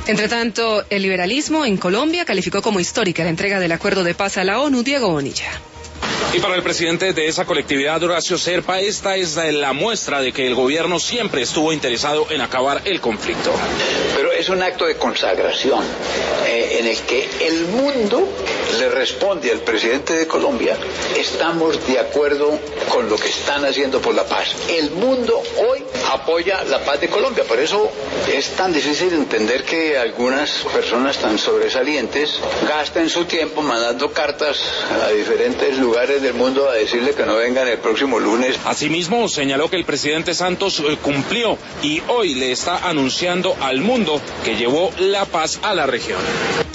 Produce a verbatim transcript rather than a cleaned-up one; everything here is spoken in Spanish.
Entre tanto, el liberalismo en Colombia calificó como histórica la entrega del acuerdo de paz a la ONU. Diego Bonilla. Y para el presidente de esa colectividad, Horacio Serpa, esta es la muestra de que el gobierno siempre estuvo interesado en acabar el conflicto. Pero es un acto de consagración eh, en el que el mundo le responde al presidente de Colombia: estamos de acuerdo con lo que están haciendo por la paz. El mundo hoy apoya la paz de Colombia. Por eso es tan difícil entender que algunas personas tan sobresalientes gasten su tiempo mandando cartas a diferentes lugares del mundo a decirle que no vengan el próximo lunes. Asimismo, señaló que el presidente Santos eh, cumplió y hoy le está anunciando al mundo que llevó la paz a la región.